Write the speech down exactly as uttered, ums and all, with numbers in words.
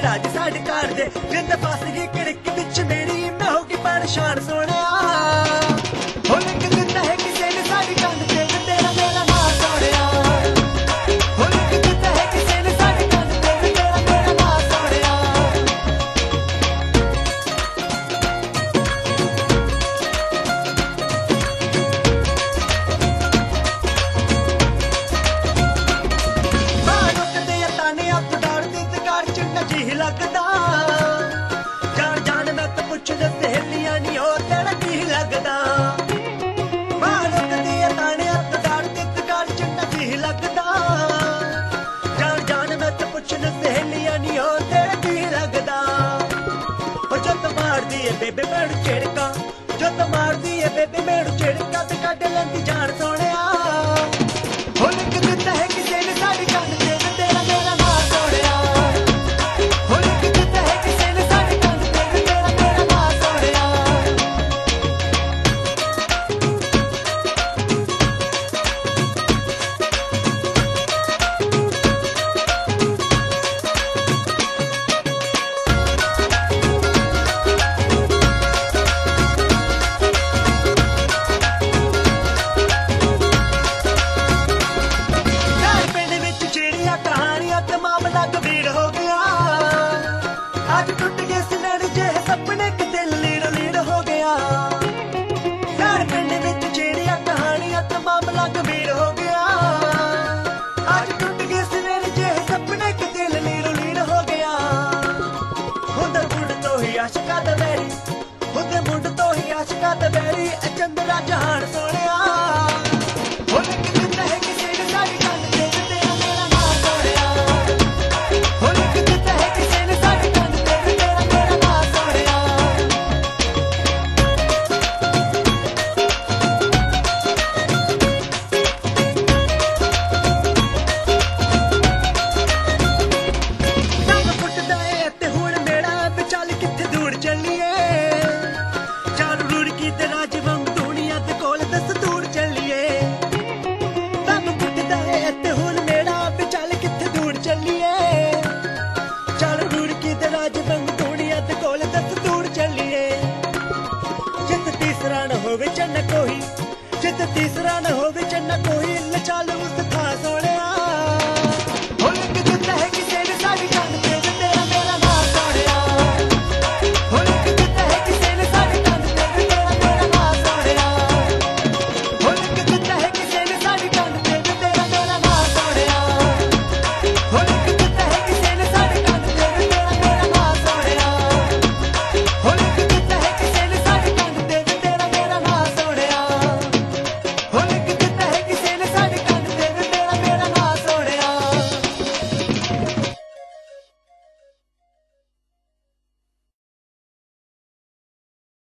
राज साढ़े घर दे जिंद फस गई कड़क बिच मेरी मैं होगी परेशान सोनिया हो लिख दिता है किसी ने साड़ी कंध ते तेरा मेरा ना सोनिया हो लिख दिता है किसी ने साड़ी कंध ते तेरा मेरा ना सोनिया बानो कदे ताने आप डार दी तकार चिन्ना जी लगदा जान जान मैं तो पुछ दे सहेलियां नहीं हो तेरा की लगदा बानो कदे ताने आप डार दी तकार चिन्ना जी लगदा जान जान मैं तो पुछ दे सहेलियां नहीं हो तेरा की लगदा ओ जो तो मार दी है बेबे मैनू चिड़का जो तो मार दी है बेबे मैनू चिड़का ते कट लंदी जान सोनिया हो लिख दिता है किसी ने साड़ी कंध ते तेरा मेरा ना सोनिया हो लिख दिता है किसी ने साड़ी कंध ते तेरा मेरा ना सोनिया यार पिंड विच चिड़िया कहानियां ते मामला गंभीर हो गया आज टूट गए सिनड़ जे सपने के दिल लीड़ लीड़ हो गया यार पिंड विच चिड़िया कहानियां ते मामला गंभीर हो गया आज टूट गए सिनड़ जे सपने के दिल लीड़ लीड़ हो गया हुंदे मुंड तो ही आशिका दा बैरी हुंदे मुंड तो ही आशिका दा बैरी ए चंद्रा जहान सो